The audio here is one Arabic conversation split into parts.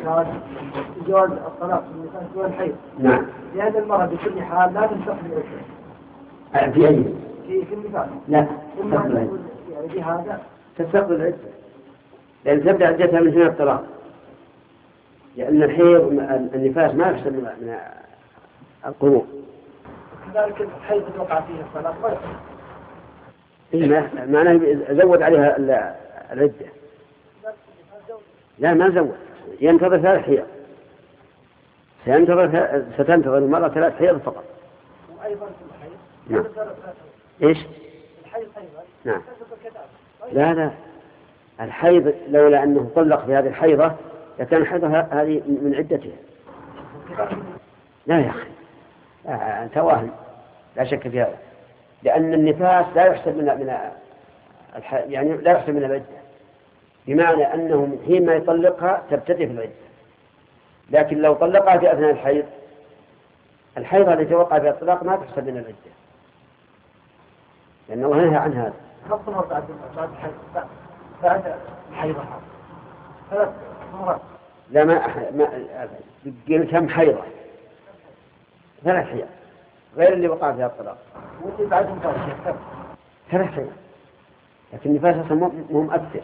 النفاس جواز الطلاق في النفاس والحيض. نعم. لأن المرأة بكل حال لا تنتقل العدة. في أي؟ في النفاس. لا. يعني في هذا تستقبل العدة، لأن تبدأ عدتها من هنا الطلاق، لأن الحيض النفاس ما يحسب من القروء. كذلك الحيض توقع فيه الطلاق ما يحسب. إيه معناه زود عليها العدة. لا ما زود، ينتظر 3 حيض. ستنتظر المرأة 3 حيض فقط. وأيضا في الحيض. نعم. إيش؟ الحيض أيضا. نعم. لا الحيض لولا أنه طلق في هذه الحيضة لكان حيضها هذه من عدتها. لا يا أخي أنت واهم، لا شك في هذا، لأن النفاس لا يحسب يعني لا يحسب من العدة، بمعنى أنه حين ما يطلقها تبتدئ في العدة. لكن لو طلقها في أثناء الحيض التي وقع فيها الطلاق ما تحسب من العدة، لأن الله نهى عن هذا. بعد الحيض 3 مرات. لا ما قلت كم حيضة؟ 3 حيض غير اللي وقع فيها الطلاق. واللي بعدهم 3 حيض، لكن النفاس أصلا مو مؤثر.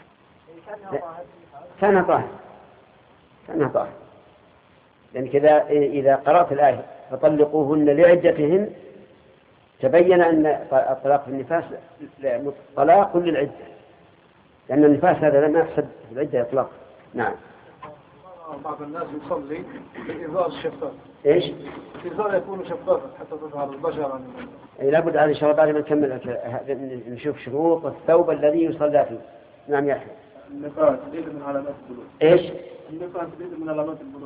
كان طاهر. لأن كذا إذا قرأت الآية فطلقوهن لعدتهن تبين أن الطلاق في النفاس طلاق للعدة، لأن النفاس هذا ما يحسب في العدة إطلاقا. نعم. بعض الناس يصلي بالإزار الشفاف. إيش؟ الإزار يكون شفافا حتى تظهر البشرة. أي لابد هذه شروط بعد ما نكمل نشوف شروط الثوب الذي يصلى فيه. نعم يا أحمد. النفاس دليل من علامات البلوغ. إيش؟ النفاس دليل من علامات البلوغ.